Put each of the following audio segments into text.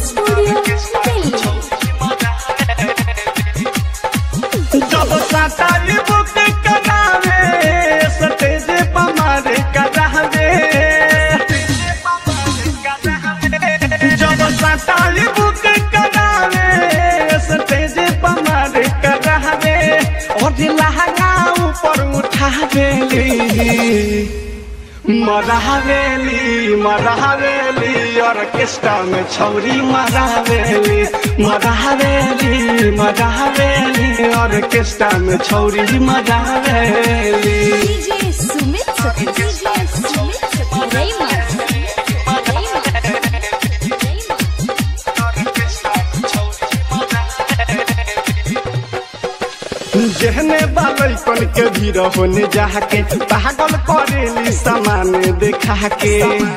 Studio Delhi. जब सातारी book करावे stage पर मारे करावे, जब सातारी बुक करावे स्टेज पर मारे करावे, और लहंगा ऊपर उठावेली मरावेली मरावेली, ऑर्केस्ट्रा में छौरी मरावेली मरावेली मरावेली, ऑर्केस्ट्रा में छौरी मरावेली। डीजे सुमित सती, डीजे सुमित सती रैमा। जहने बालकन के भीड़ होने जाके पागल करेली सामान देखा के,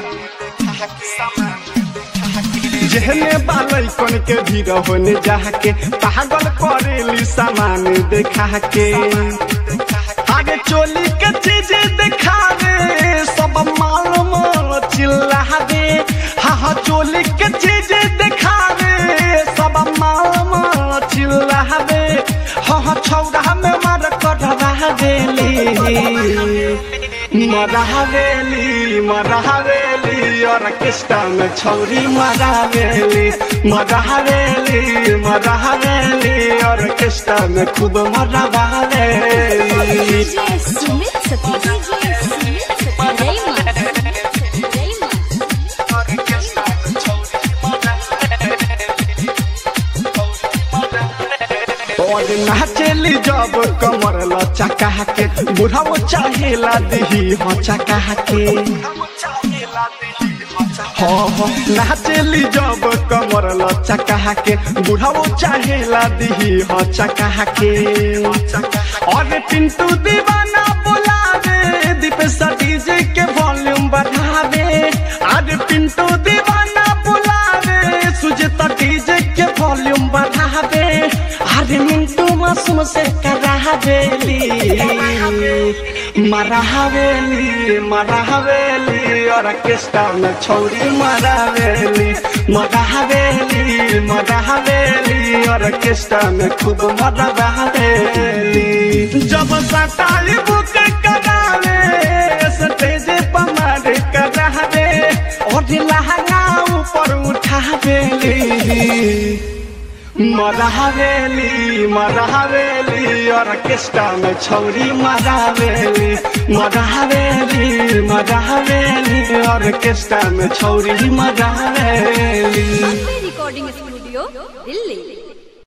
जहने बालकन के भीड़ होने जाके पागल करेली सामान देखा के, आगे चोली के चीज देखा दे सब माल माल चिल्ला दे, हाँ चोली के चीज देखा दे सब माल माल चिल्ला दे, हाँ छौड़ा में मार कटवा देली मरावेली मरावेली, ऑर्केस्ट्रा में छौरी मरावेली मरावेली मरावेली, ऑर्केस्ट्रा में खूब मरावेली। डीजे सुमित सती, डीजे सुमित सती रैमा। और नाचेली जब कमर लचका के, बुढ़ाओ चाहेला दही हो चका के, नाचेली जब कमर लचका के, बुढ़ाओ चाहेला दही हो चका के, और पिंटू दीवाना बुलावे दीपेश डीजे के वॉल्यूम बढ़ावे, और पिंटू दीवाना बुलावे सुजीता डीजे के वॉल्यूम बढ़ावे, अरे मिंटू मासूम से करावेली मरावेली मरावेली, ऑर्केस्ट्रा में छौरी मरावेली मरावेली मरावेली, ऑर्केस्ट्रा में खूब मरावेली। जब सातारी बुक करावे स्टेज पर मारे करावे, और लहंगा ऊपर उठावेली मरावेली मरावेली, ऑर्केस्ट्रा में छौरी मरावेली मरावेली मरावेली, ऑर्केस्ट्रा में छौरी मरावेली। Recording studio Delhi.